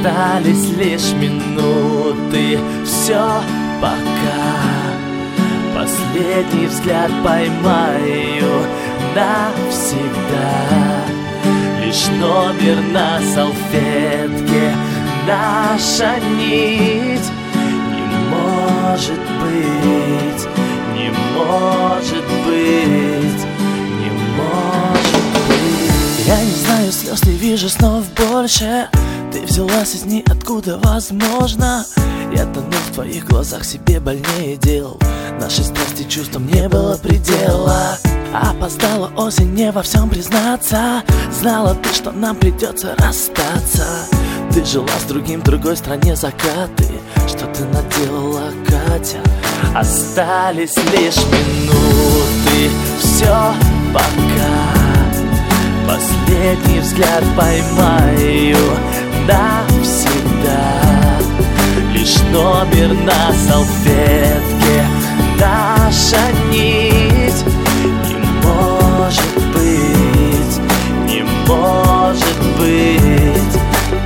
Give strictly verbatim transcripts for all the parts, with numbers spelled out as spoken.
Остались лишь минуты, все пока. Последний взгляд поймаю навсегда. Лишь номер на салфетке, наша нить. Не может быть, не может быть, не может быть. Я не знаю слез, не вижу снов больше. Ты взялась из ниоткуда, возможно. Я тону в твоих глазах, себе больнее делал. Нашей страсти чувствам не было предела. Опоздала осень, не во всем признаться. Знала ты, что нам придется расстаться. Ты жила с другим в другой стране, закаты. Что ты наделала, Катя? Остались лишь минуты, все пока. Последний взгляд поймаю навсегда. Лишь номер на салфетке, наша нить. Не может быть, не может быть.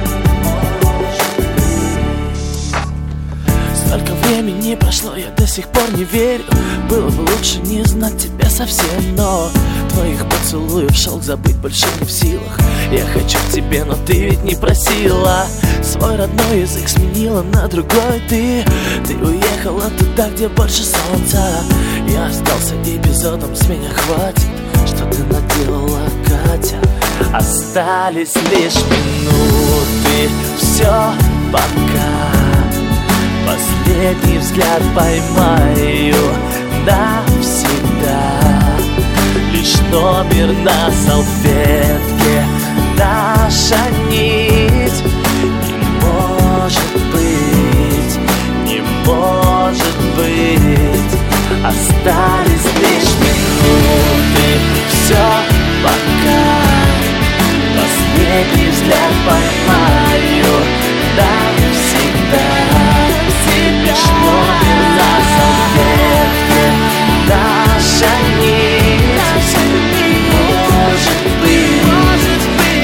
Столько времени прошло, я до сих пор не верю. Было бы лучше не знать тебя совсем, но твоих поцелуев шелк забыть больше не в силах. Я хочу к тебе, но ты ведь не просила. Свой родной язык сменила на другой ты. Ты уехала туда, где больше солнца. Я остался эпизодом, с меня хватит. Что ты наделала, Катя? Остались лишь минуты, все пока. Последний взгляд поймаю навсегда. Лишь номер на салфетке, наша нить. Не может быть, не может быть. Остались лишь минуты, все пока. Последний взгляд поймаю навсегда. Лишь номер на салфетке, наша нить. Не может быть, не может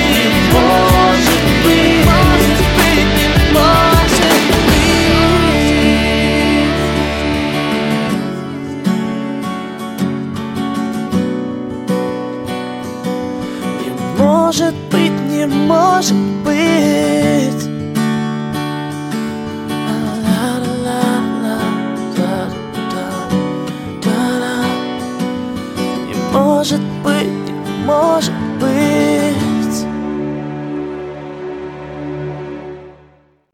быть, не может быть, не может быть. Не может быть, не может быть.